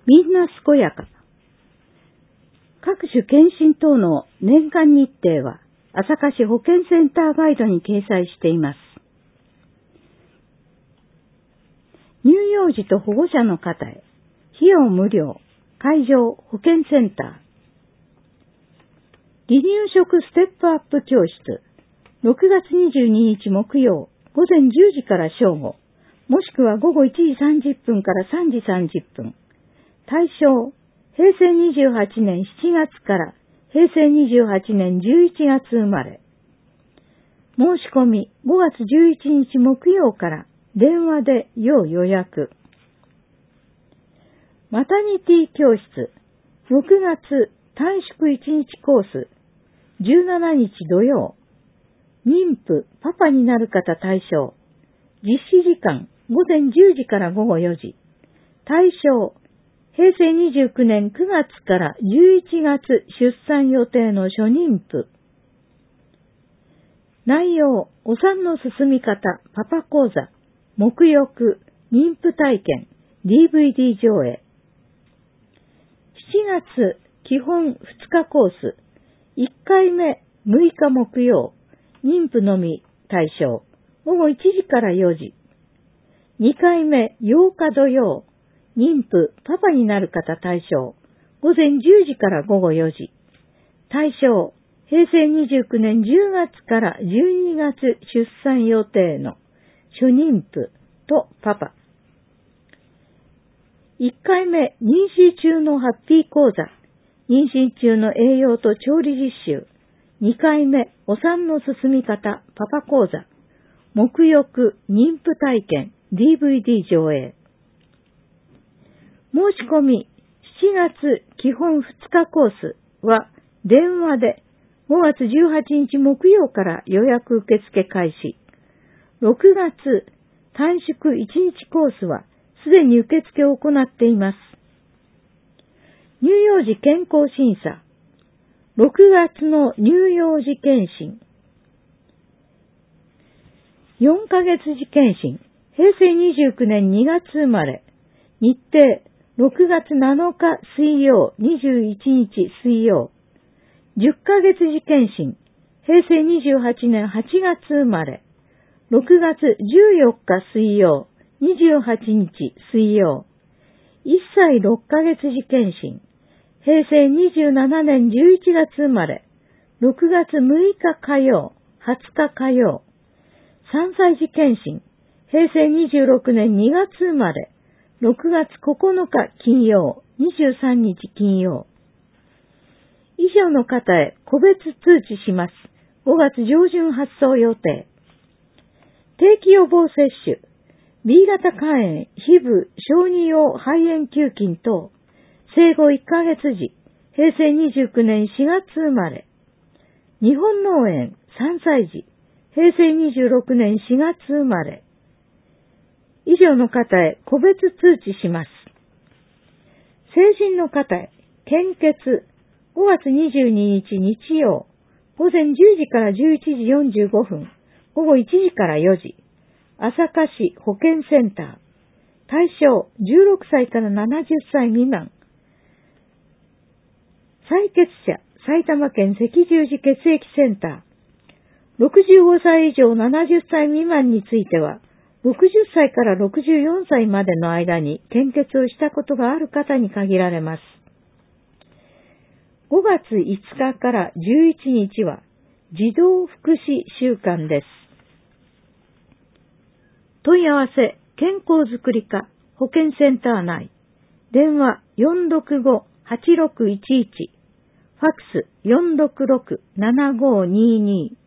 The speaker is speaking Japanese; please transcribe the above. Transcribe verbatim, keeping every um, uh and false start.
みんな健やか。各種検診等の年間日程は朝霞市保健センターガイドに掲載しています。乳幼児と保護者の方へ、費用無料、会場保健センター。離乳食ステップアップ教室、ろくがつにじゅうににち木曜、ごぜんじゅうじから正午、もしくは午後いちじさんじゅっぷんからさんじさんじゅっぷん。対象、へいせいにじゅうはちねんしちがつからへいせいにじゅうはちねんじゅういちがつ生まれ。申し込みごがつじゅういちにち木曜から電話で要予約。マタニティ教室、ろくがつ短縮いちにちコース、じゅうしちにち土曜。妊婦、パパになる方対象。実施時間、ごぜんじゅうじからごごよじ。対象、へいせいにじゅうきゅうねんくがつからじゅういちがつ出産予定の初妊婦。内容、お産の進み方、パパ講座、沐浴、妊婦体験、ディーブイディー 上映。しちがつ、基本ふつかコース、いっかいめむいか木曜、妊婦のみ対象、ごごいちじからよじ。にかいめようか土曜、妊婦、パパになる方対象、ごぜんじゅうじからごごよじ。対象、へいせいにじゅうきゅうねんじゅうがつからじゅうにがつ出産予定の初妊婦とパパ。いっかいめ、妊娠中のハッピー講座、妊娠中の栄養と調理実習。にかいめ、お産の進み方、パパ講座、沐浴、妊婦体験、ディーブイディー 上映。申し込み、しちがつ基本ふつかコースは電話でごがつじゅうはちにち木曜から予約受付開始。ろくがつ短縮いちにちコースはすでに受付を行っています。乳幼児健康審査。ろくがつの乳幼児検診。よんかげつ児検診。へいせいにじゅうきゅうねんにがつ生まれ。日程、ろくがつなのか水曜、にじゅういちにち水曜。じゅっかげつ児検診。へいせいにじゅうはちねんはちがつ生まれ。ろくがつじゅうよっか水曜、にじゅうはちにち水曜。いっさいろっかげつ児検診。へいせいにじゅうななねんじゅういちがつ生まれ。ろくがつむいか火曜、はつか火曜。さんさい児検診。へいせいにじゅうろくねんにがつ生まれ。ろくがつここのか金曜、にじゅうさんにち金曜。以上の方へ個別通知します。ごがつ上旬発送予定。定期予防接種。B 型肝炎、皮膚、小児用肺炎球菌等。生後いっかげつ時、へいせいにじゅうきゅうねんしがつ生まれ。日本脳炎さんさい児、へいせいにじゅうろくねんしがつ生まれ。以上の方へ個別通知します。成人の方へ、献血、ごがつにじゅうににち日曜、ごぜんじゅうじからじゅういちじよんじゅうごふん、ごごいちじからよじ、朝霞市保健センター。対象じゅうろくさいからななじゅっさい未満。採血者、埼玉県赤十字血液センター。ろくじゅうごさい以上ななじゅっさい未満については、ろくじゅっさいからろくじゅうよんさいまでの間に献血をしたことがある方に限られます。ごがついつかからじゅういちにちは児童福祉週間です。問い合わせ、健康づくり課、保健センター内。電話よんろくご、はちろくいちいち。ファックスよんろくろく、ななごにに。